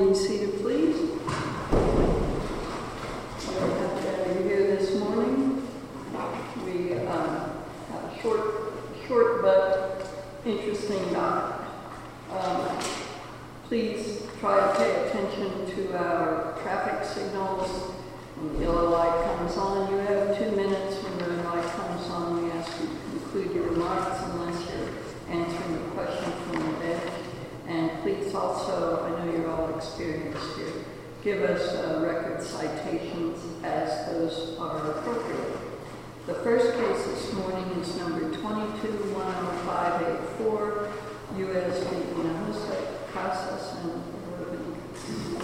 be seated, please. We're happy to have you here this morning. We have a short but interesting document. Please try to pay attention to our traffic signals. When the yellow light comes on, you have 2 minutes. When the red light comes on, we ask you to conclude your remarks unless you're answering a question from the bench. And please also, I know you're all experienced here, give us record citations as those are appropriate. The first case this morning is number 22-10584, U.S. v. Hinojosa, Casas, and Rodriguez.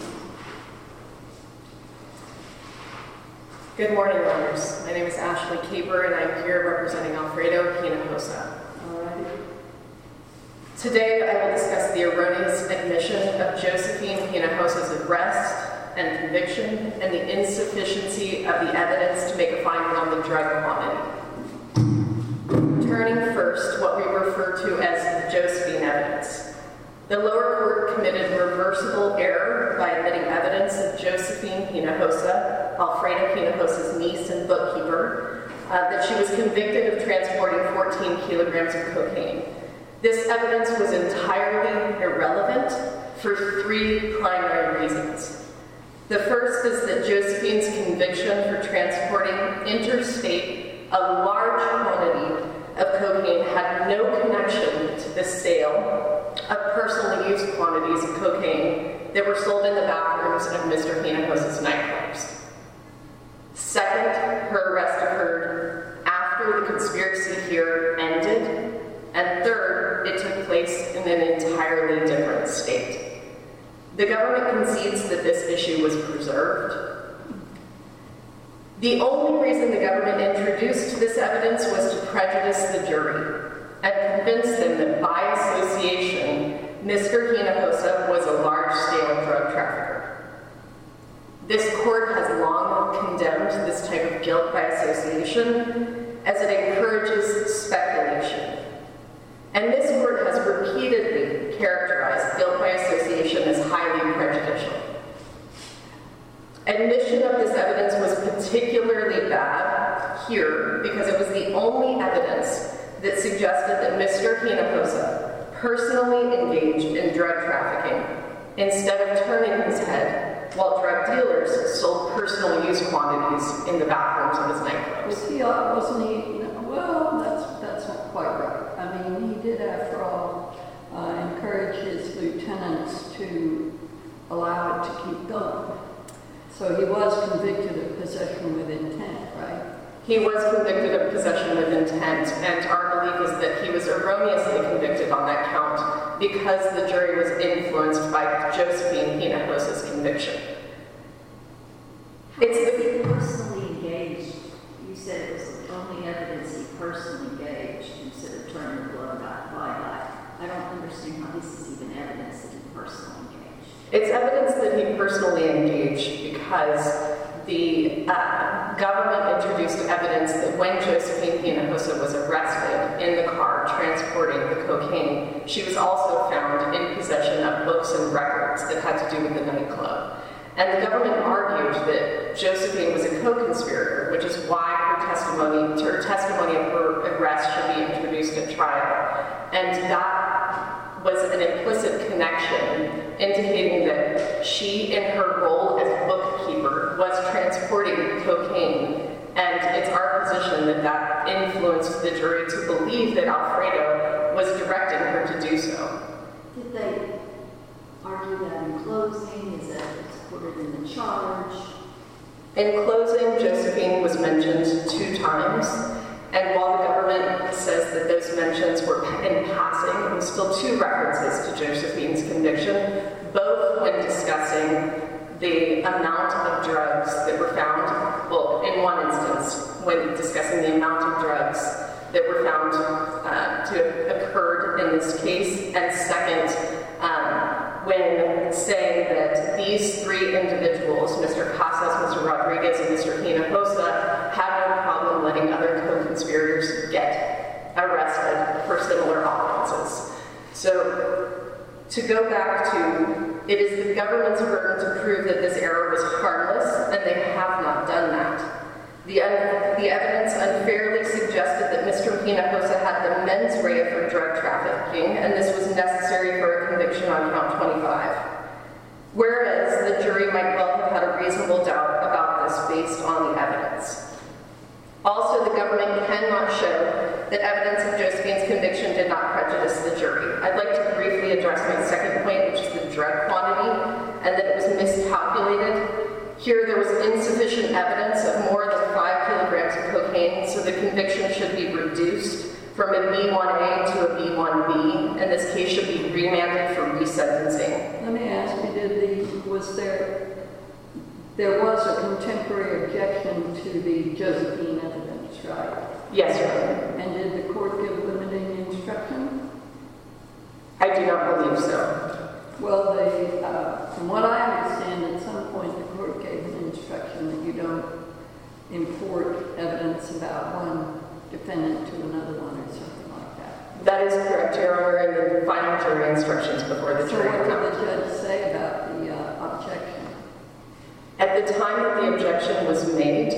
Good morning, Your Honors. My name is Ashley Caper, and I'm here representing Alfredo Hinojosa. All right. Today, I will discuss the erroneous admission of Josephine Hinojosa's arrest and conviction and the insufficiency of the evidence to make a finding on the drug quantity. Turning first to what we refer to as Josephine evidence. The lower court committed reversible error by admitting evidence of Josephine Hinojosa, Alfredo Hinojosa's niece and bookkeeper, that she was convicted of transporting 14 kilograms of cocaine. This evidence was entirely irrelevant for 3 primary reasons. The first is that Josephine's conviction for transporting interstate a large quantity of cocaine had no connection to the sale of personally used quantities of cocaine that were sold in the bathrooms of Mr. Hinojosa's nightclubs. Second, her arrest occurred after the conspiracy here ended. And third, it took place in an entirely different state. The government concedes that this issue was preserved. The only reason the government introduced this evidence was to prejudice the jury and convince them that by association, Mr. Hinojosa was a large-scale drug trafficker. This court has long condemned this type of guilt by association as it encourages speculation. And this court has repeatedly characterized guilt by association as highly prejudicial. Admission of this evidence was particularly bad here because it was the only evidence that suggested that Mr. Hinojosa personally engaged in drug trafficking instead of turning his head while drug dealers sold personal use quantities in the bathrooms of his nightclubs. Wasn't he? Well, that's not quite right. I mean, he did, after all, encourage his lieutenants to allow it to keep going. So he was convicted of possession with intent, right? He was convicted of possession with intent, and our belief is that he was erroneously convicted on that count because the jury was influenced by Josephine Hinojosa's conviction. He personally engaged. You said it was the only evidence he personally engaged instead of turning the blood by eye. I don't understand how this is even evidence that he personally engaged. It's evidence that he personally engaged because the government introduced evidence that when Josephine Hinojosa was arrested in the car transporting the cocaine, she was also found in possession of books and records that had to do with the nightclub. And the government argued that Josephine was a co-conspirator, which is why her testimony of her arrest should be introduced at trial. And that was an implicit connection indicating that she, in her role as bookkeeper, was transporting cocaine. And it's our position that that influenced the jury to believe that Alfredo was directing her to do so. Did they argue that in closing? Is that supported in the charge? In closing, Josephine was mentioned 2 times. And while the government says that those mentions were in passing, there were still 2 references to Josephine's conviction, both when discussing the amount of drugs that were found, well, in one instance, when discussing the amount of drugs that were found to have occurred in this case, and second, when saying that these 3 individuals, Mr. Casas, Mr. Rodriguez, and Mr. Hinojosa, had no problem letting other co-conspirators get arrested for similar offenses. So, to go back to it is the government's burden to prove that this error was harmless, and they have not done that. The evidence unfairly suggested that Mr. Hinojosa had the mens rea for drug trafficking, and this was necessary for a conviction on count 25. Whereas the jury might well have had a reasonable doubt about this based on the evidence. Also, the government cannot show that evidence of Josephine's conviction did not prejudice the jury. I'd like to briefly address my second point, which is the drug quantity, and that it was miscalculated. Here, there was insufficient evidence of more than 5 kilograms of cocaine, so the conviction should be reduced from a B1A to a B1B, and this case should be remanded for resentencing. Let me ask you, there was a contemporary objection to the Josephine evidence, right? Yes, Your Honor. And did the court give limiting instruction? I do not believe so. Well, from what I understand, at some point the court gave an instruction that you don't import evidence about one defendant to another one or something like that. That is correct, Your Honor, in the final jury instructions before the So jury. what did the judge say about the objection? At the time that the objection was made,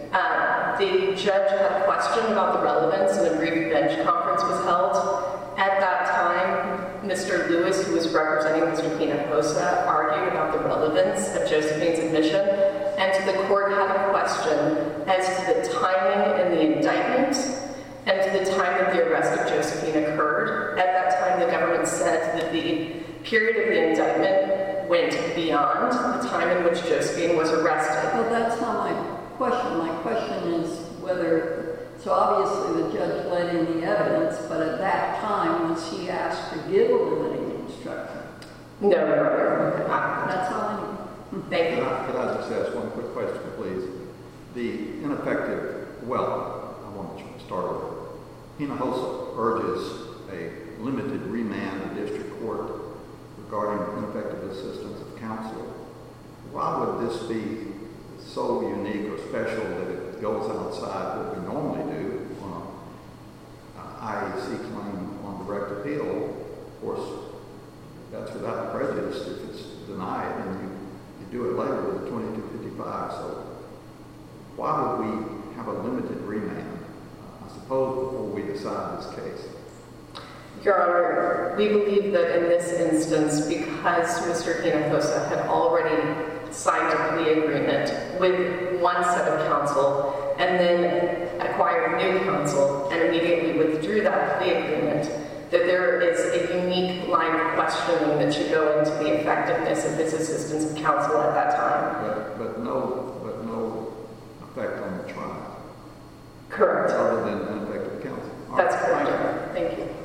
the judge had a question about the relevance, and a brief bench conference was held. At that time, Mr. Lewis, who was representing Mr. Hinojosa, argued about the relevance of Josephine's admission, and the court had a question as to the timing in the indictment and to the time that the arrest of Josephine occurred. At that time, the government said that the period of the indictment went beyond the time in which Josephine was arrested. Well, that's not my question. My question is whether, so obviously the judge let in the evidence, but at that time, was he asked to give a limiting instruction? No, Your Honor. That's all I need. Thank you. Could I just ask one quick question, please? The ineffective, well, I want to start over. Hinojosa urges a limited remand of district court regarding ineffective assistance of counsel. Why would this be so unique or special that it goes outside what we normally do on an IAC claim on direct appeal? Of course, that's without prejudice if it's denied, and you do it later with a 2255. So why would we have a limited remand, I suppose, before we decide this case? Your Honor, we believe that in this instance, because Mr. Hinojosa had already signed a plea agreement with one set of counsel and then acquired new counsel and immediately withdrew that plea agreement, that there is a unique line of questioning that should go into the effectiveness of his assistance of counsel at that time. But no effect on the trial. Correct. Other than ineffective counsel. That's correct, Your Honor. Thank you.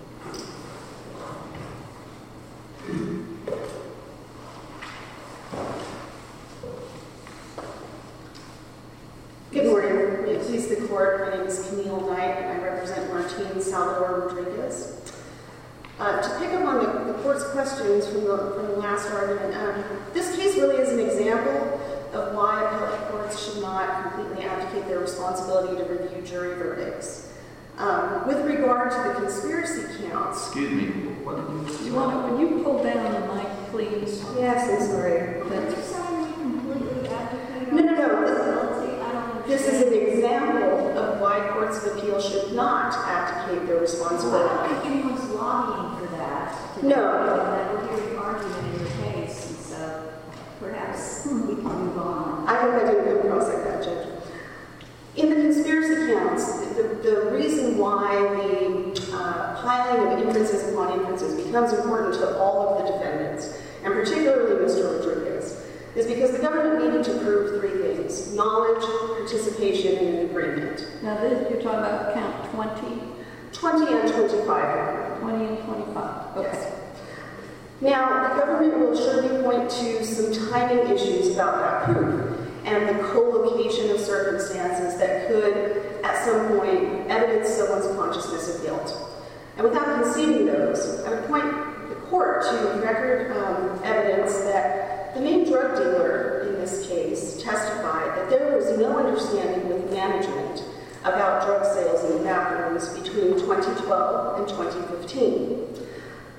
Good morning. May it please the court, my name is Camille Knight, and I represent Martin Salvador Rodriguez. To pick up on the court's questions from the last argument, this case really is an example of why appellate courts should not completely abdicate their responsibility to review jury verdicts. With regard to the conspiracy counts... Excuse me, what did you say? Would you pull down the mic, please? Yes, I'm sorry. Are you saying we completely abdicate our No. responsibility? I don't understand. This is an example of why courts of appeal should not abdicate their responsibility. Well, I don't think anyone's lobbying for that. No. That we're hearing argument in your case, and so perhaps we can move on. I hope I didn't come across like that, Judge. In the conspiracy counts, the reason why the piling of inferences upon inferences becomes important to all of the defendants, and particularly Mr. Rodriguez, is because the government needed to prove three things: knowledge, participation, and an agreement. Now, you're talking about count 20? 20 and 25. 20 and 25. Okay. Yes. Now, the government will surely point to some timing issues about that proof and the co-location of circumstances that could, at some point, evidence someone's consciousness of guilt. And without conceding those, I would point the court to record evidence that the main drug dealer in this case testified that there was no understanding with management about drug sales in the bathrooms between 2012 and 2015.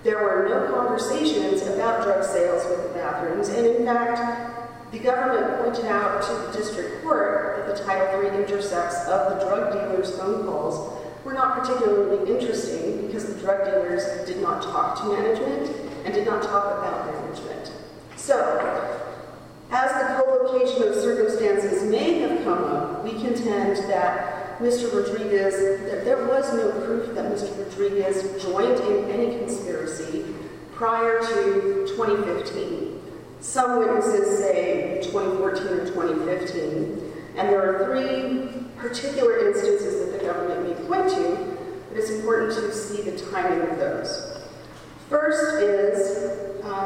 There were no conversations about drug sales with the bathrooms, and in fact, the government pointed out to the district court that the Title III intercepts of the drug dealers' phone calls were not particularly interesting because the drug dealers did not talk to management and did not talk about management. So, as the co-location of circumstances may have come up, we contend that Mr. Rodriguez, that there was no proof that Mr. Rodriguez joined in any conspiracy prior to 2015. Some witnesses say 2014 or 2015, and there are three particular instances that the government may point to, but it's important to see the timing of those. First is,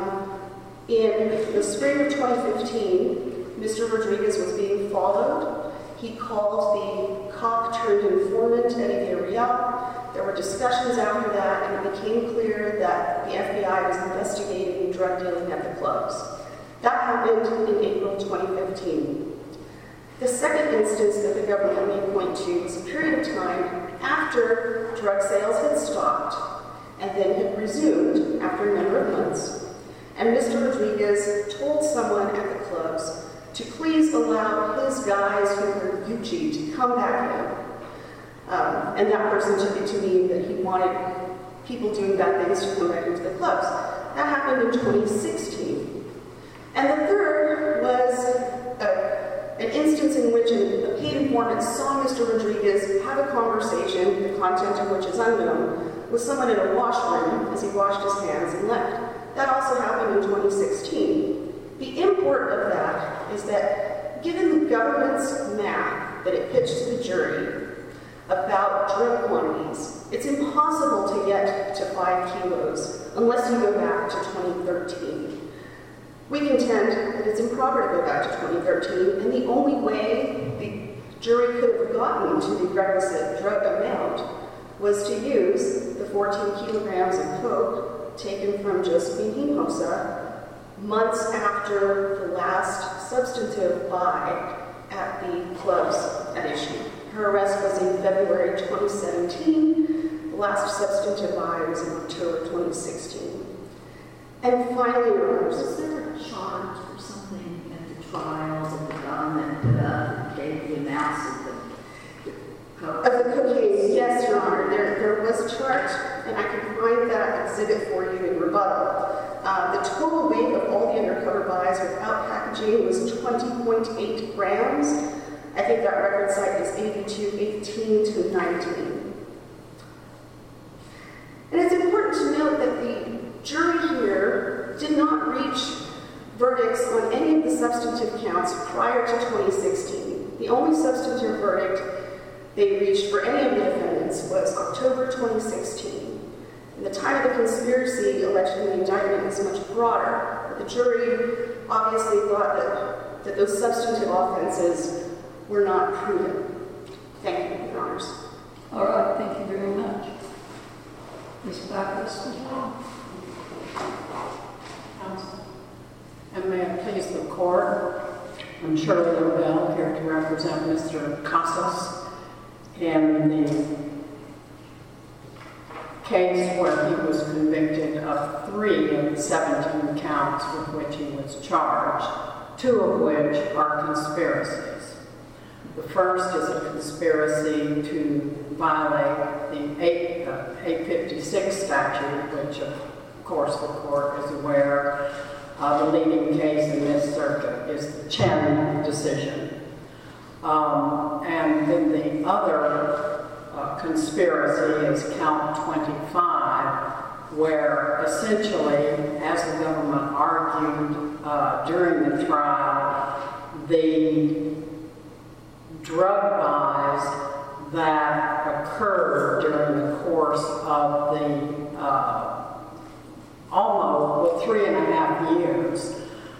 in the spring of 2015, Mr. Rodriguez was being followed. He called the cop-turned-informant, Eddie Villarreal. There were discussions after that, and it became clear that the FBI was investigating drug dealing at the clubs. That happened in April 2015. The second instance that the government may point to was a period of time after drug sales had stopped and then had resumed after a number of months. And Mr. Rodriguez told someone at the clubs to please allow his guys who were Gucci to come back in. And that person took it to mean that he wanted people doing bad things to come back into the clubs. That happened in 2016. And the third was an instance in which a paid informant saw Mr. Rodriguez have a conversation, the content of which is unknown, with someone in a washroom as he washed his hands and left. That also happened in 2016. The import of that is that given the government's math that it pitched to the jury about drug quantities, it's impossible to get to 5 kilos unless you go back to 2013. We contend that it's improper to go back to 2013, and the only way the jury could have gotten to the requisite drug amount was to use the 14 kilograms of coke taken from Josephine Hinojosa months after the last substantive buy at the clubs at issue. Her arrest was in February 2017. The last substantive buy was in October 2016. And finally, was there a charge or something at the trial that the government gave the amounts of the coke? Of the cocaine, yes, Your Honor. There was a chart, and I can find that exhibit for you in rebuttal. The total weight of all the undercover buys without packaging was 20.8 grams. I think that record site is 8218 to 19. And it's important to note that the jury here did not reach verdicts on any of the substantive counts prior to 2016. The only substantive verdict they reached for any of the defendants was October 2016. And the time of the conspiracy alleged in the indictment is much broader. The jury obviously thought that those substantive offenses were not proven. Thank you, Your Honors. All right, thank you very much. Ms. Backus, as well. Counsel. And may it please the court, I'm Shirley Lobel, here to represent Mr. Casas in the case where he was convicted of 3 of the 17 counts with which he was charged, 2 of which are conspiracies. The first is a conspiracy to violate the 856 statute, which of course the court is aware the leading case in this circuit is the Chen decision. And then the other conspiracy is count 25, where essentially, as the government argued during the trial, the drug buys that occurred during the course of the almost 3.5 years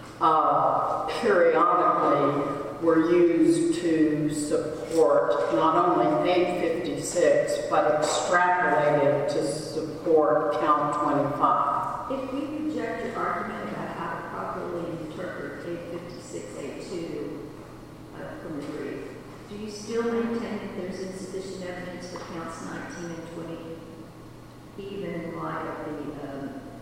periodically were used to support not only 856 but extrapolated to support count 25. If we reject your argument about how to properly interpret 856A2 from the brief, do you still maintain that there's insufficient evidence for counts 19 and 20, even in light of the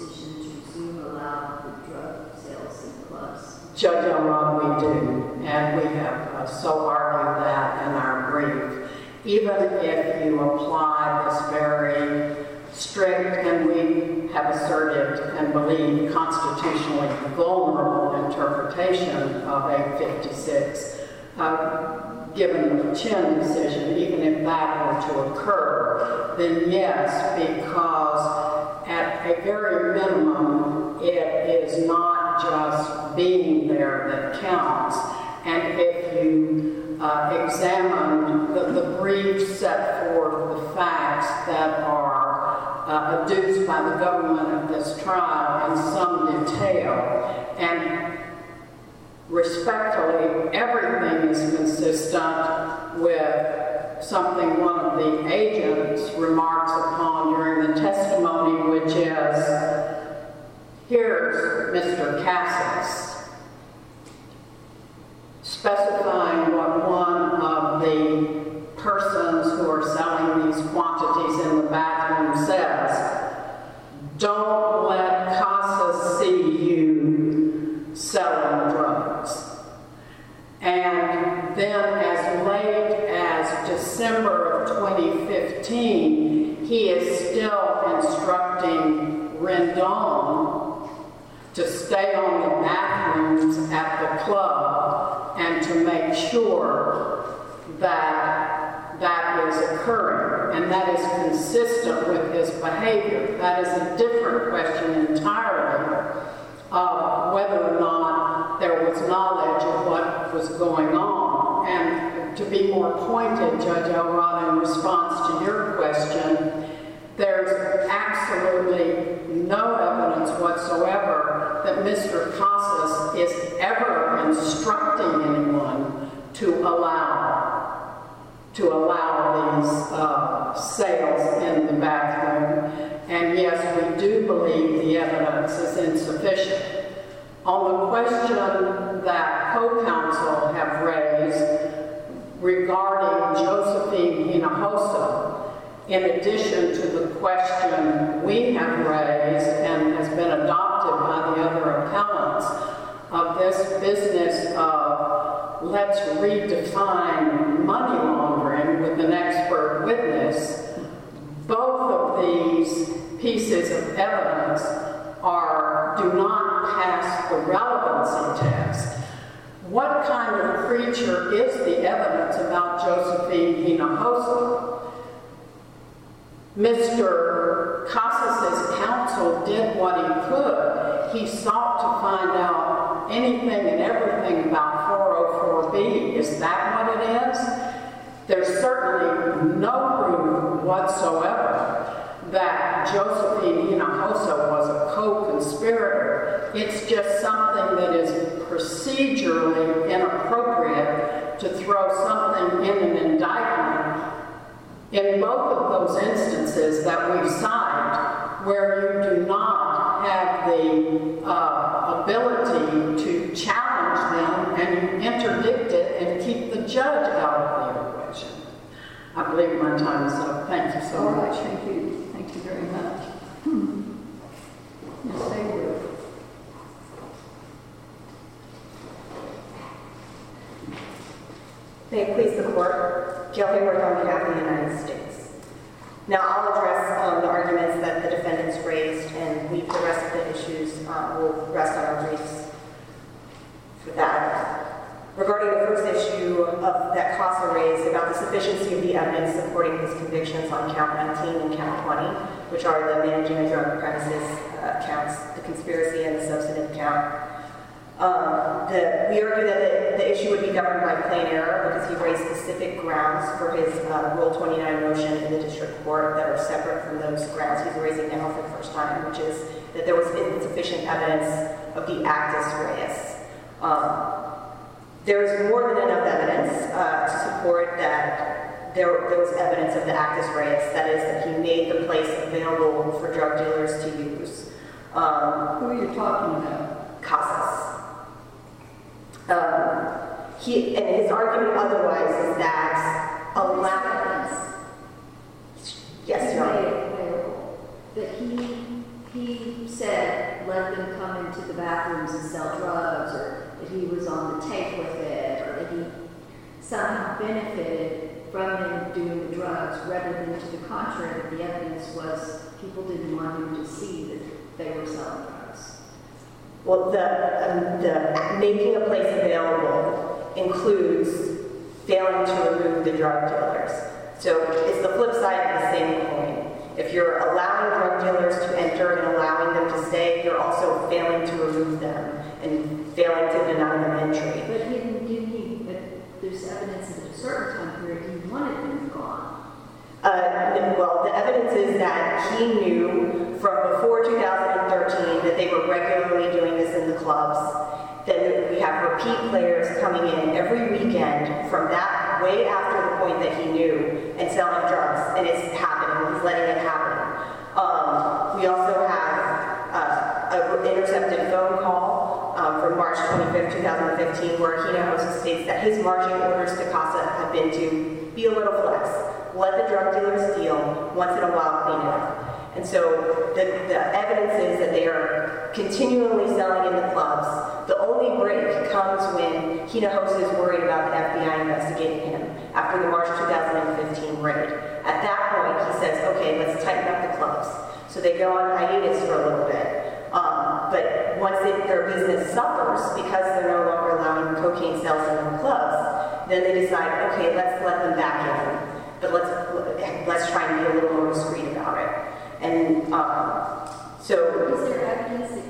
decision to resume allow the drug sales in clubs? Judge Elrod, we do, and we have so argued that in our brief. Even if you apply this very strict, and we have asserted and believe constitutionally vulnerable interpretation of 856, given the Chin decision, even if that were to occur, then yes, because at a very minimum, it is not just being there that counts. And if you examine the brief set forth the facts that are adduced by the government of this trial in some detail, and respectfully, everything is consistent with something one of the agents remarks upon during the testimony, which is, here's Mr. Cassis specifying what one of the persons who are selling these quantities in the bathroom says. Don't let Casas see you selling drugs. And then as late as December of 2015, he is still instructing Rendon to stay on the bathrooms at the club and to make sure that that is occurring. And that is consistent with his behavior. That is a different question entirely of whether or not there was knowledge of what was going on. And to be more pointed, Judge Elrod, in response to your question, there's absolutely no evidence whatsoever that Mr. Casas is ever instructing anyone to allow these sales in the bathroom. And yes, we do believe the evidence is insufficient. On the question that co-counsel have raised regarding Josephine Hinojosa, in addition to the question we have raised and has been adopted by the other appellants of this business of let's redefine money laundering with an expert witness, both of these pieces of evidence do not pass the relevancy test. What kind of creature is the evidence about Josephine Hinojosa? Mr. Casas's counsel did what he could. He sought to find out anything and everything about 404B. Is that what it is? There's certainly no proof whatsoever that Josephine Hinojosa was a co-conspirator. It's just something that is procedurally inappropriate to throw something in an indictment. In both of those instances that we cite, where you do not have the ability to challenge them and you interdict it and keep the judge out of the equation. I believe my time is up. Thank you so much. Thank you. Thank you very much. Ms. Hayward. May it please the Court, Gail Hayward on behalf of the United States. Now I'll address the arguments that the defendants raised, and leave the rest of the issues, we'll rest on our briefs for that. Regarding the first issue that Casa raised about the sufficiency of the evidence supporting his convictions on count 19 and count 20, which are the managing a drug premises counts, the conspiracy and the substantive count. We argue that the issue would be governed by plain error because he raised specific grounds for his Rule 29 motion in the district court that are separate from those grounds he's raising now for the first time, which is that there was insufficient evidence of the actus reus. There is more than enough evidence to support that there was evidence of the actus reus, that is, that he made the place available for drug dealers to use. Who are you talking about? Casas. And his argument otherwise is that allowance. Yes, Your Honor. That he he said let them come into the bathrooms and sell drugs, or that he was on the tape with it, or that he somehow benefited from them doing the drugs, rather than to the contrary, that the evidence was people didn't want him to see that they were selling drugs. Well, the making a place available includes failing to remove the drug dealers. So it's the flip side of the same coin. If you're allowing drug dealers to enter and allowing them to stay, you're also failing to remove them and failing to deny them entry. But there's evidence that at a certain time period he wanted them gone. Well, the evidence is that he knew from before 2013 that they were regularly doing this in the clubs. Then we have repeat players coming in every weekend from that way after the point that he knew and selling drugs, and it's happening. He's letting it happen. We also have an intercepted phone call from March 25th, 2015, where Hinojosa states that his marching orders to CASA have been to be a little flex, let the drug dealers deal, once in a while clean it up. And so the evidence is that they are continually selling in the clubs. The only break comes when Hinojosa is worried about the FBI investigating him after the March 2015 raid. At that point, he says, okay, let's tighten up the clubs. So they go on hiatus for a little bit. But once their business suffers because they're no longer allowing cocaine sales in the clubs, then they decide, okay, let's let them back in. But let's try and be a little more discreet about it. And so... Is there evidence that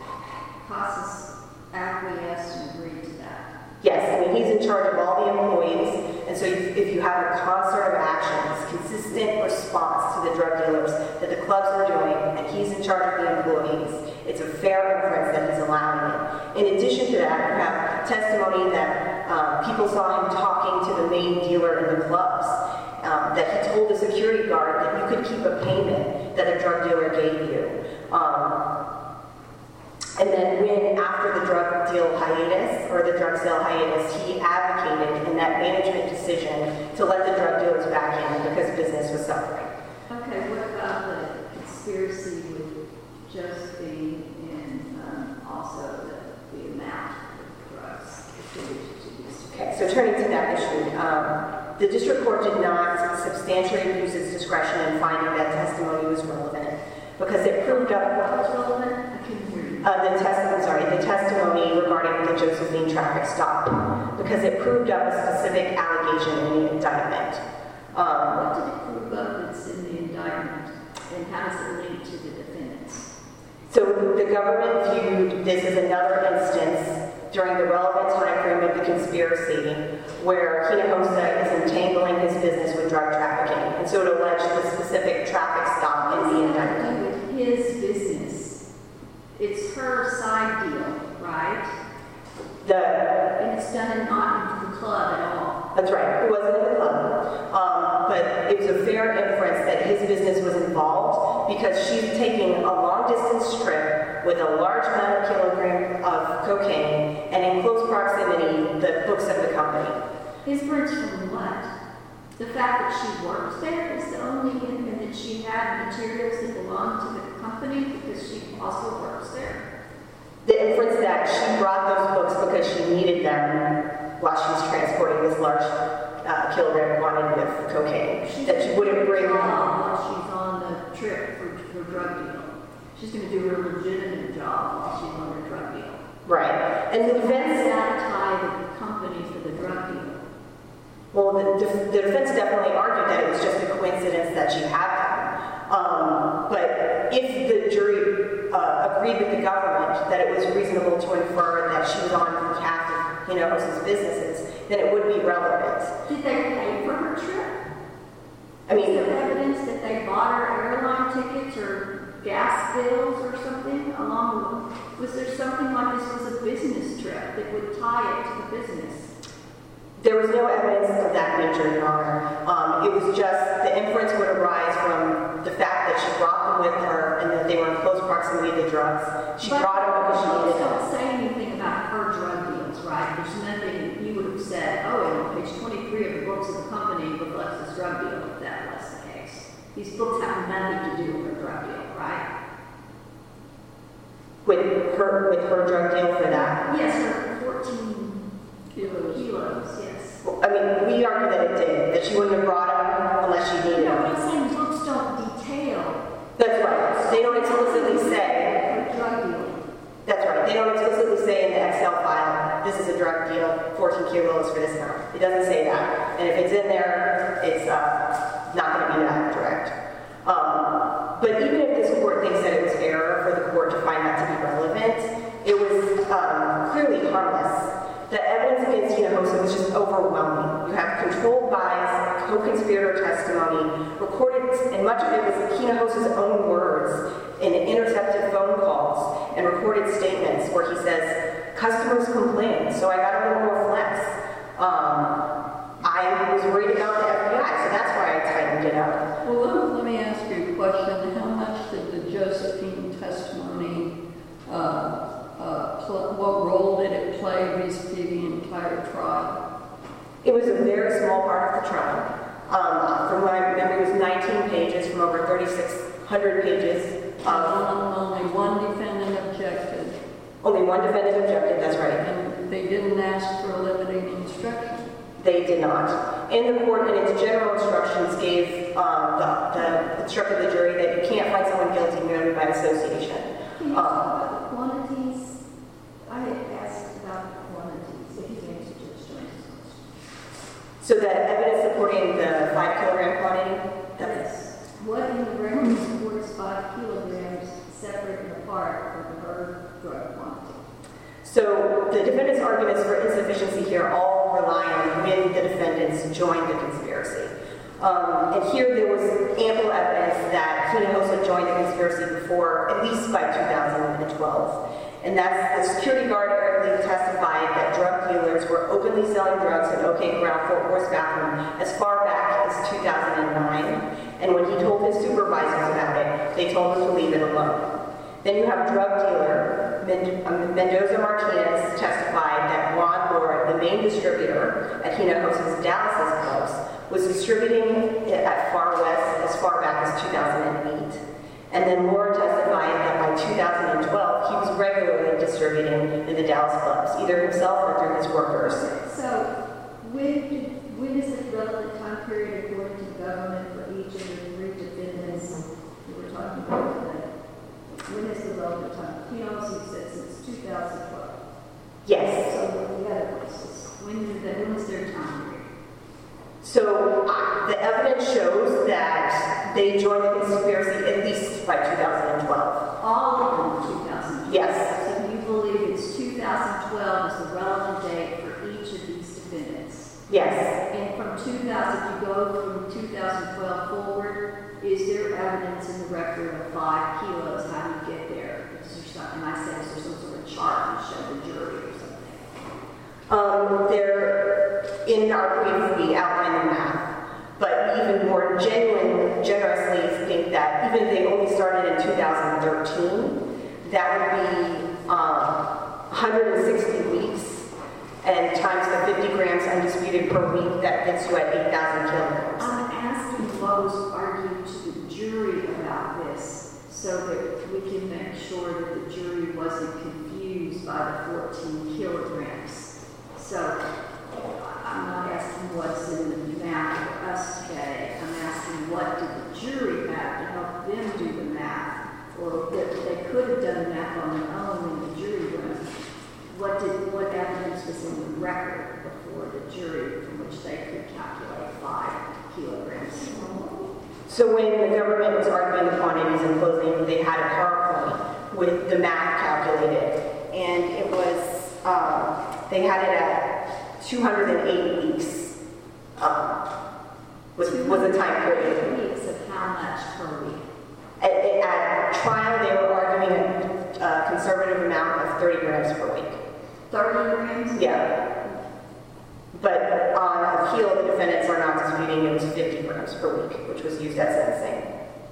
CASA's acquiesced and agreed to that? Yes, I mean, he's in charge of all the employees, and so if you have a concert of actions, consistent response to the drug dealers that the clubs are doing, and he's in charge of the employees, it's a fair inference that he's allowing it. In addition to that, you have testimony that people saw him talking to the main dealer in the clubs, that he told the security guard that you could keep a payment that a drug dealer gave you. And then when, after the drug deal hiatus, or the drug sale hiatus, he advocated in that management decision to let the drug dealers back in because business was suffering. Okay, what about the conspiracy with Josephine and also the amount of drugs distributed to these? Okay, so turning to that issue, the district court did not substantially abuse its discretion in finding that testimony was relevant because it proved up What was relevant? I couldn't hear you. the testimony regarding the Josephine traffic stop, because it proved up a specific allegation in the indictment. What did it prove up that's in the indictment, and how does it link to the defendants? So the government viewed this as another instance during the relevant time frame of the conspiracy where Hinojosa is entangling his business with drug trafficking, and so it alleged the specific traffic stop in the indictment. With his business, it's her side deal, right? And it's done not in the club at all. That's right. It wasn't in the club. But it was a fair inference that his business was involved because she's taking a long-distance trip with a large amount of kilogram of cocaine and in close proximity the books of the company. Inference from what? The fact that she works there is the only and that she had materials that belong to the company because she also works there. The inference that she brought those books because she needed them while she was transporting this large kilogram quantity of cocaine that she wouldn't bring home. While she's on the trip for drug deal. She's going to do her legitimate job while she's on her drug deal. Right. And the When does defense... that tie the company for the drug deal? Well, the defense definitely argued that it was just a coincidence that she had them. But if the jury agreed with the government that it was reasonable to infer that she was on behalf of Hinojosa's businesses, then it would be relevant. Did they pay for her trip? I mean, Is there evidence that they bought her airline tickets or gas bills or something along with, was there something like this was a business trip that would tie it to the business? there was no evidence of that nature, Your Honor. It was just the inference would arise from the fact that she brought them with her and that they were in close proximity to the drugs. She brought them because she needed them. Don't say anything about her drug deals, right? There's nothing you would have said, oh, and on page 23 of the books of the company reflects this drug deal, if that was the case. These books have nothing to do with her drug deal, right? with her drug deal for that. Yes, for 14 Kilos. yes. I mean, we argue that it did, that she wouldn't have brought them unless she needed No, them. but I'm saying books don't detail That's right. They don't explicitly say, for drug dealing. that's right. They don't explicitly say in the Excel file, this is a drug deal, 14 kilos for this amount. It doesn't say that. And if it's in there, it's not going to be that direct. But even if this court thinks that it was error for the court to find that to be relevant, it was clearly harmless. The evidence against Hinojosa was just overwhelming. You have controlled buys, co-conspirator testimony, recorded, and much of it was Hinojosa's own words in intercepted phone calls and recorded statements where he says, customers complained, so I got a little more flex. I was worried about the FBI, so that's why I tightened it up. Well, let me ask you a question. How much did the Josephine testimony, what role did it play vis-a-vis the entire trial? It was a very small part of the trial. From what I remember, it was 19 pages from over 3,600 pages. Only one defendant objected. Only one defendant objected, that's right. And they didn't ask for a limiting instruction. They did not. And the court, in its general instructions, gave instructed the jury that you can't find someone guilty merely by association. Can you talk about the quantities? I had asked about the quantities, if you can answer Judge Joyce's question. So the evidence supporting the 5 kilogram quantity? Yes. What in the record supports 5 kilograms separate and apart from her drug quantity? So the defendant's arguments for insufficiency here all rely on when the defendants joined the conspiracy. And here there was ample evidence that Hinojosa joined the conspiracy before, at least by 2012. And that's the security guard, Eric Lee, testified that drug dealers were openly selling drugs in OK Corral, Fort Worth bathroom as far back as 2009. And when he told his supervisors about it, they told him to leave it alone. Then you have drug dealer Mendoza Martinez testified that Juan Laura, the main distributor at Hinojosa's Dallas clubs, was distributing it at Far West as far back as 2008. And then Laura testified that by 2012, he was regularly distributing in the Dallas clubs, either himself or through his workers. So, when is the relevant time period according to the government for each of the 3 defendants that we're talking about today? When is the relevant time? Hinojosa said since 2012. Yes. So, the other places, when was their time period? So the evidence shows that they joined the conspiracy at least by 2012. All of them 2012? Yes. So you believe it's 2012 is the relevant date for each of these defendants? Yes. And from 2000, if you go from 2012 forward, is there evidence in the record of 5 kilos? How do you get there? Is there something I said, is there some sort of chart to show the jury or something? In our brief, we outline the math, but even more generously think that even if they only started in 2013, that would be 160 weeks, and times the 50 grams undisputed per week, that gets you at 8,000 kilograms. I'm asking what was argued to the jury about this so that we can make sure that the jury wasn't confused by the 14 kilograms. So I'm not asking what's in the math for us today. I'm asking what did the jury have to help them do the math, or that they could have done the math on their own in the jury room. What evidence was in the record before the jury from which they could calculate 5 kilograms? So when the government was arguing the quantities in closing, they had a PowerPoint with the math calculated, and it was they had it at 208 weeks was the time period. Weeks of how much per week? At trial, they were arguing a conservative amount of 30 grams per week. 30 grams? Yeah. But on appeal, the defendants are not disputing it was 50 grams per week, which was used at sentencing.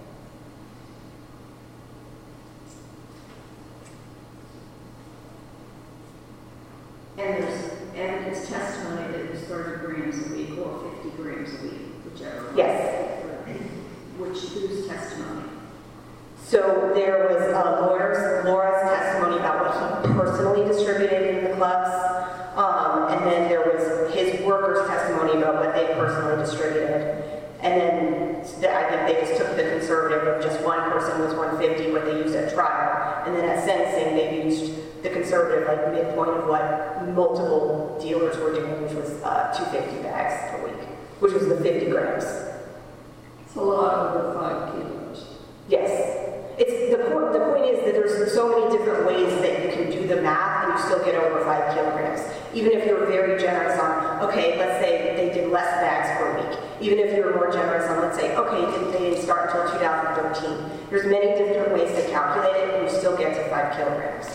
And there's evidence testimony that it was 30 grams a week or 50 grams a week, whichever. Yes. Whose testimony? So there was Laura's testimony about what he personally distributed in the clubs, and then there was his workers' testimony about what they personally distributed. And then I think they just took the conservative of just one person was 150, what they used at trial. And then at sentencing, they used the conservative, like midpoint of what multiple dealers were doing, which was 250 bags per week, which was the 50 grams. It's a lot over 5 kilos. Yes. The point is that there's so many different ways that you can do the math and you still get over 5 kilograms. Even if you're very generous on, okay, let's say they did less bags per week. Even if you're more generous on, let's say, okay, they didn't start until 2013. There's many different ways to calculate it and you still get to 5 kilograms.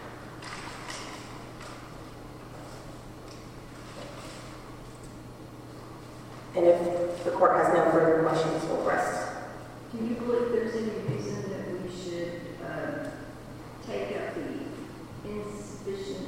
And if the court has no further questions, we'll rest. Do you believe there's any reason that we should take up the insufficient,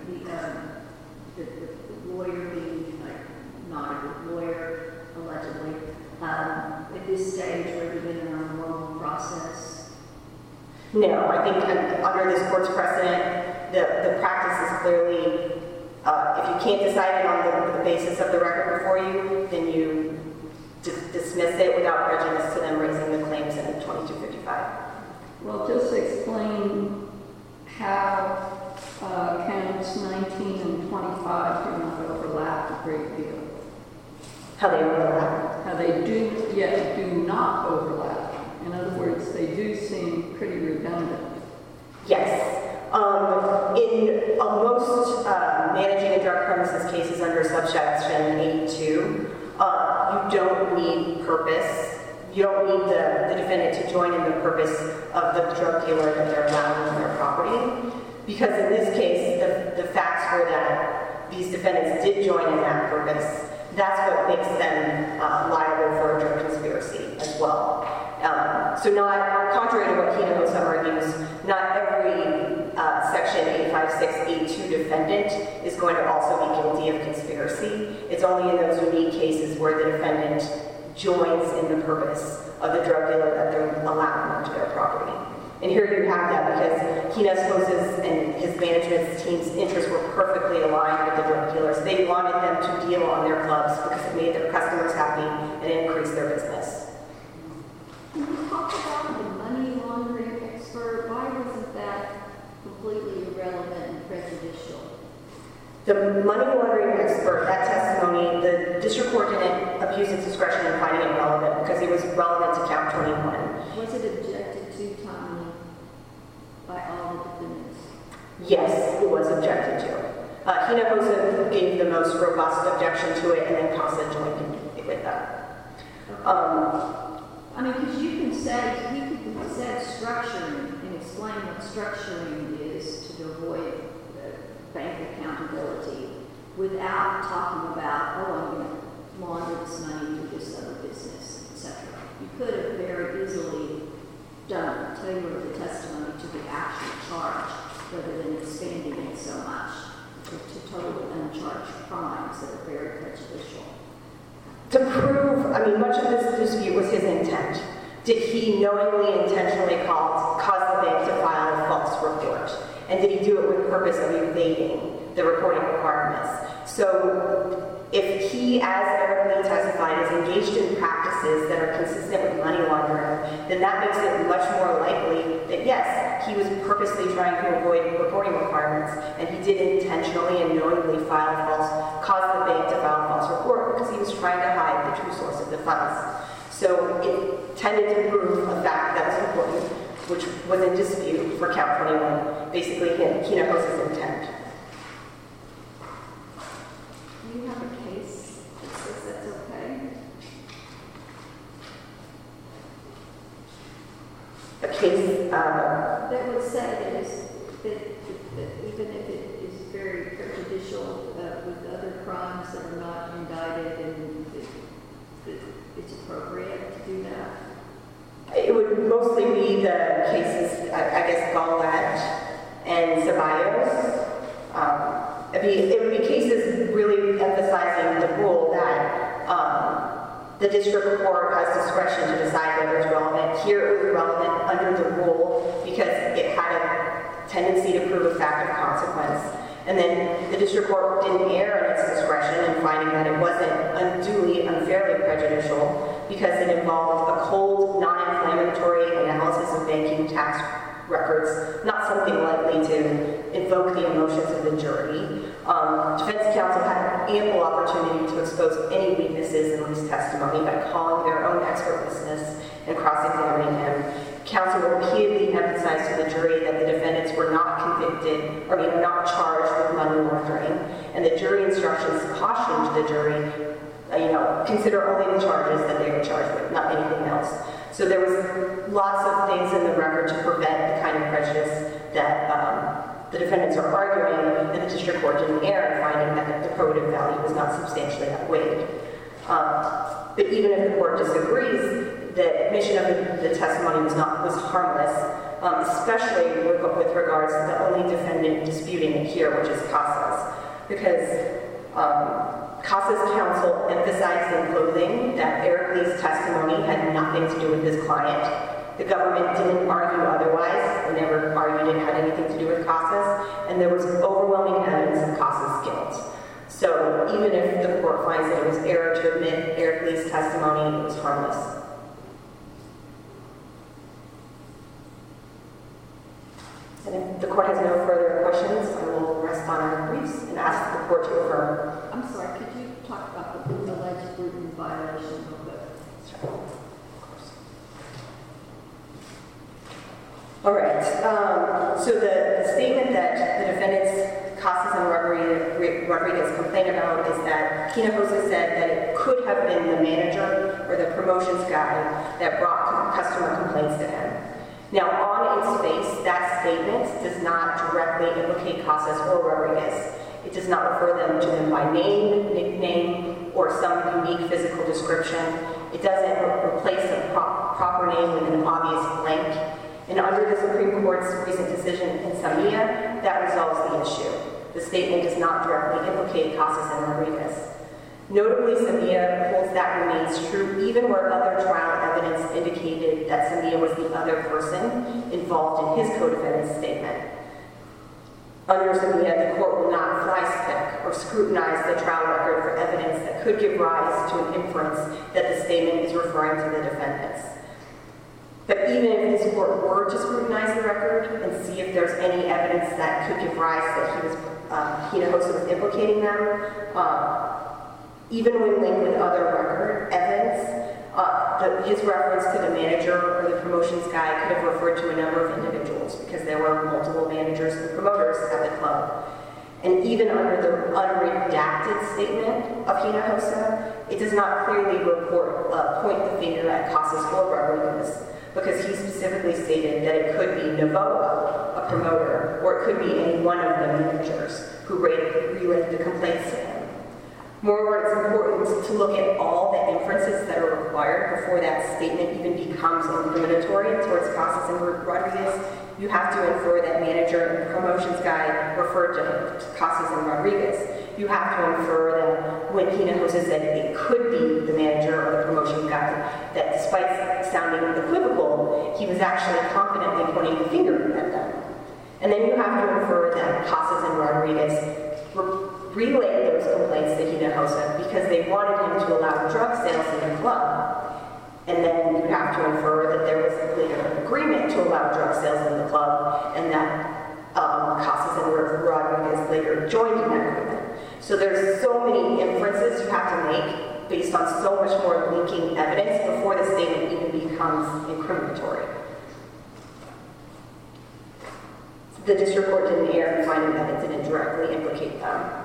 the lawyer being not a good lawyer, allegedly, at this stage rather than in our normal process? No, I think under this court's precedent, the practice is clearly, if you can't decide it on the basis of the record before you, then you dismiss it without prejudice to them raising the claims in 2255. Well, just explain how counts 19 and 25 do not overlap a great deal. How they overlap? How they do not overlap. In other words, they do seem pretty redundant. Yes. In most managing a drug premises cases under subsection 82, you don't need purpose. You don't need the defendant to join in the purpose of the drug dealer that they're allowing on their property. Because in this case, the facts were that these defendants did join in that purpose. That's what makes them liable for a drug conspiracy as well. So contrary to what Hinojosa argues, not every Section 85682 defendant is going to also be guilty of conspiracy. It's only in those unique cases where the defendant joins in the purpose of the drug dealer that they're allowing onto their property. And here you have that because Hinojosa's and his management team's interests were perfectly aligned with the drug dealers. They wanted them to deal on their clubs because it made their customers happy and increased their business. Can you talk about the money laundering expert? Why wasn't that completely irrelevant and prejudicial? The money laundering expert, that testimony, the district court didn't abuse its discretion in finding it relevant because it was relevant to count 21. Was it objected to timely by all the defendants? Yes, it was objected to. Hinojosa gave the most robust objection to it, and then CASA joined in with that. Because you can say, he could have said structuring and explain what structuring is to avoid bank accountability without talking about, I'm going to launder this money to this other business, etc. You could have very easily tailored the testimony to the actual charge rather than expanding it so much to totally uncharged crimes that are very prejudicial. To prove, much of this dispute was his intent. Did he knowingly, intentionally cause the bank to file a false report? And did he do it with the purpose of evading the reporting requirements? So if he, as Eric Lee testified, is engaged in practices that are consistent with money laundering, then that makes it much more likely that yes, he was purposely trying to avoid reporting requirements, and he did intentionally and knowingly cause the bank to file a false report because he was trying to hide the true source of the funds. So it tended to prove a fact that was important, which was in dispute for count 21, basically Hinojosa's intent. Do you have a case that says that's okay? A case that would say that even if it is very prejudicial with other crimes that are not indicted, and that it's appropriate to do that? It would mostly be the cases, I guess, Gaulat and Ceballos. It would be cases really emphasizing the rule that The district court has discretion to decide whether it's relevant. Here it was relevant under the rule because it had a tendency to prove a fact of consequence. And then the district court didn't err in its discretion in finding that it wasn't unduly, unfairly prejudicial because it involved a cold, non-inflammatory analysis of banking tax records, not something likely to invoke the emotions of the jury. Defense counsel had ample opportunity to expose any weaknesses in Lee's testimony by calling their own expert witness and cross-examining him. Counsel repeatedly emphasized to the jury that the defendants were not not charged with money laundering, and the jury instructions cautioned the jury, consider only the charges that they were charged with, not anything else. So there was lots of things in the record to prevent the kind of prejudice that the defendants are arguing, and the district court didn't err in finding that the probative value was not substantially outweighed. But even if the court disagrees, the admission of the testimony was harmless, especially with regards to the only defendant disputing it here, which is Casas, because Casas' counsel emphasized in closing that Eric Lee's testimony had nothing to do with his client. The government didn't argue otherwise. They never argued it had anything to do with Casas, and there was overwhelming evidence of Casas' guilt. So even if the court finds that it was error to admit Eric Lee's testimony, it was harmless. And if the court has no further questions, I will rest on our briefs and ask the court to affirm. I'm sorry, could you talk about the alleged Bruton violation a little bit? Sure. Of course. All right. So the statement that the defendants, Casas and Rodriguez, complained about is that Hinojosa said that it could have been the manager or the promotions guy that brought customer complaints to him. Now, on its face, that statement does not directly implicate Casas or Rodriguez. It does not refer to them by name, nickname, or some unique physical description. It doesn't replace a proper name with an obvious blank. And under the Supreme Court's recent decision in Samia, that resolves the issue. The statement does not directly implicate Casas and Rodriguez. Notably, Samia holds that remains true even where other trial evidence indicated that Samia was the other person involved in his co-defendant's statement. Under Samia, the court will not fly-spec or scrutinize the trial record for evidence that could give rise to an inference that the statement is referring to the defendants. But even if this court were to scrutinize the record and see if there's any evidence that could give rise that Hinojosa was implicating them, even when linked with other record evidence, his reference to the manager or the promotions guy could have referred to a number of individuals because there were multiple managers and promoters at the club. And even under the unredacted statement of Hinojosa, it does not clearly point the finger at Casas or Rodriguez because he specifically stated that it could be Novoa, a promoter, or it could be any one of the managers who relayed the complaints to him. Moreover, it's important to look at all the inferences that are required before that statement even becomes incriminatory towards Casas and Rodriguez. You have to infer that manager and promotions guy referred to Casas and Rodriguez. You have to infer that when Hinojosa said it could be the manager or the promotions guy, that despite sounding equivocal, he was actually confidently pointing the finger at them. And then you have to infer that Casas and Rodriguez relayed those complaints to Hinojosa because they wanted him to allow drug sales in the club. And then you have to infer that there was later an agreement to allow drug sales in the club and that Casas and Rodriguez later joined in that agreement. So there's so many inferences you have to make based on so much more linking evidence before the statement even becomes incriminatory. The district court didn't err in finding that it didn't directly implicate them.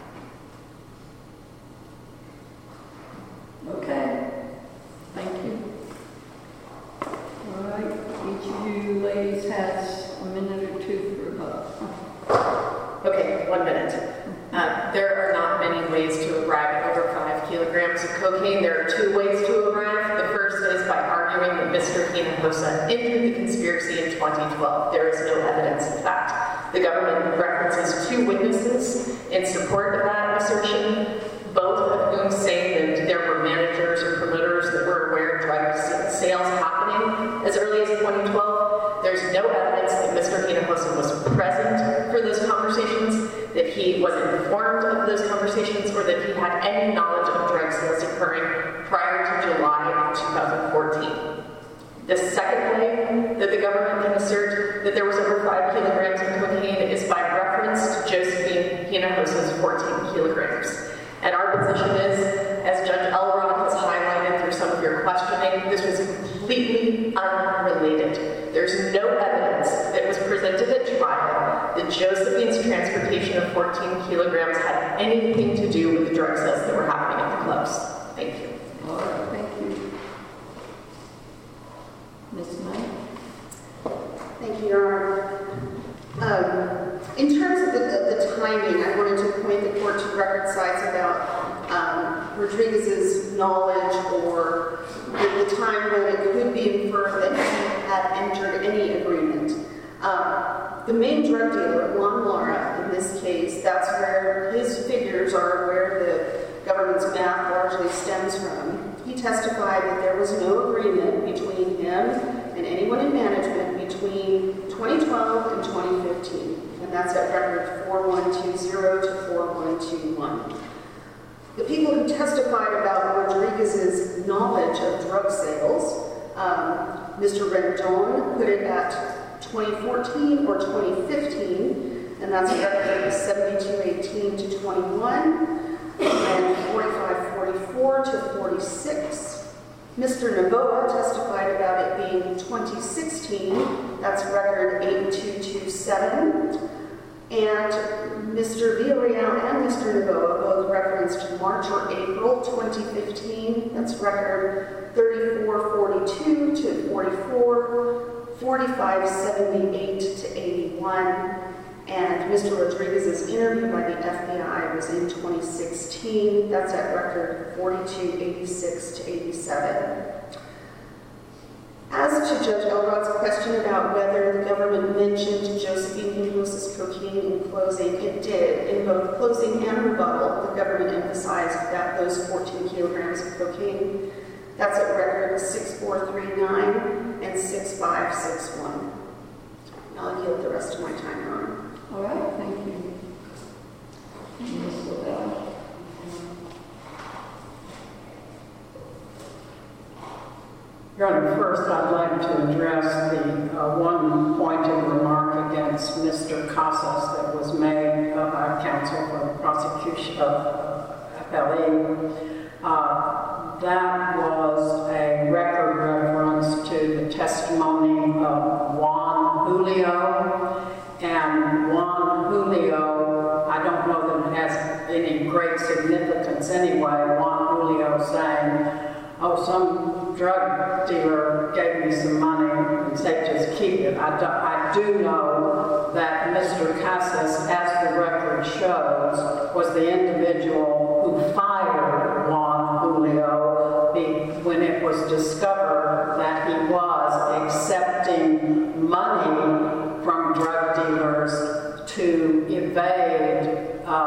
Okay, thank you. All right, each of you ladies has a minute or two for a vote. Okay, 1 minute. There are not many ways to arrive at over 5 kilograms of cocaine. There are 2 ways to arrive. The first is by arguing that Mr. Hinojosa entered the conspiracy in 2012. There is no evidence of that. The government references 2 witnesses in support of that assertion, both of whom say that there were managers or promoters informed of those conversations or that he had any knowledge of drug sales occurring prior to July of 2014. The second claim that the government can assert that there was over 5 kilograms of cocaine is by reference to Josephine Hinojosa's 14 kilograms. And our position is, as Judge Elrod has highlighted through some of your questioning, this was completely unrelated. There's no evidence that was presented at trial that Josephine's transportation of 14 kilograms had anything to do with the drug sales that were happening at the clubs. Thank you. All right, thank you. Ms. Knight? Thank you, Your Honor. In terms of the timing, I wanted to point the court to record sites about Rodriguez's knowledge or the time when it could be inferred that he had entered any agreement. The main drug dealer, Juan Lara, in this case, that's where his figures are, where the government's math largely stems from. He testified that there was no agreement between him and anyone in management between 2012 and 2015. And that's at record 4120 to 4121. The people who testified about Rodriguez's knowledge of drug sales, Mr. Rendon put it at 2014 or 2015, and that's at record 7218 to 21, and 4544 to 46. Mr. Novoa testified about it being 2016, that's record 8227. And Mr. Villarreal and Mr. Novoa both referenced March or April 2015, that's record 3442 to 44, 4578 to 81. And Mr. Rodriguez's interview by the FBI was in 2016. That's at record 4286 to 87. As to Judge Elrod's question about whether the government mentioned Josephine Hinojosa's cocaine in closing, it did. In both closing and rebuttal, the government emphasized that those 14 kilograms of cocaine. That's at record 6439 and 6561. I'll yield the rest of my time, Your Honor. All right, thank you. Ms. Lavelle. Your Honor, first I'd like to address the one pointed remark against Mr. Casas that was made by counsel for the prosecution of FLE. That was a record reference to the testimony of Juan Julio. And Juan Julio, I don't know that it has any great significance anyway, Juan Julio saying, oh, some drug dealer gave me some money and said just keep it. I do know that Mr. Casas, as the record shows, was the individual who fired Juan Julio when it was discovered that he was accepting money from drug dealers to evade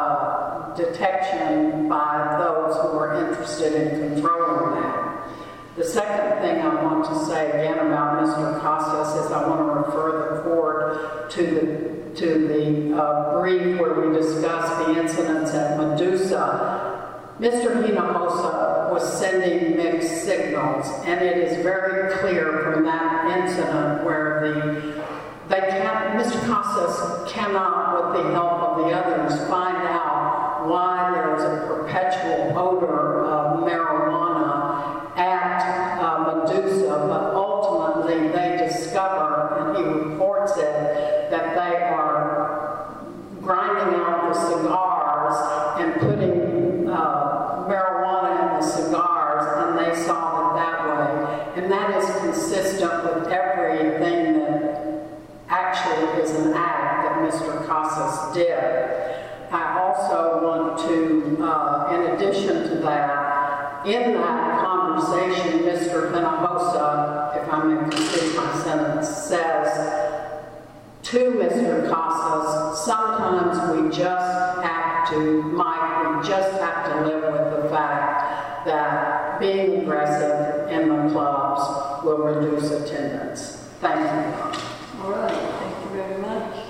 detection by those who were interested in controlling that. The second thing I want to say again about Mr. Casas is I want to refer the court to the brief where we discussed the incidents at Medusa. Mr. Hinojosa was sending mixed signals, and it is very clear from that incident where Mr. Casas cannot, with the help of the others, find out why there is a perpetual odor of marijuana at Medusa, but ultimately they discover, and he reports it, that they are grinding out the cigars and putting marijuana in the cigars, and they solve it that way. And that is consistent with everything that actually is an act that Mr. Casas did. I also want to, in addition to that, in that conversation, Mr. Hinojosa, if I may complete my sentence, says to Mr. Casas, sometimes we just have to, Mike, we just have to live with the fact that being aggressive in the clubs will reduce attendance. Thank you.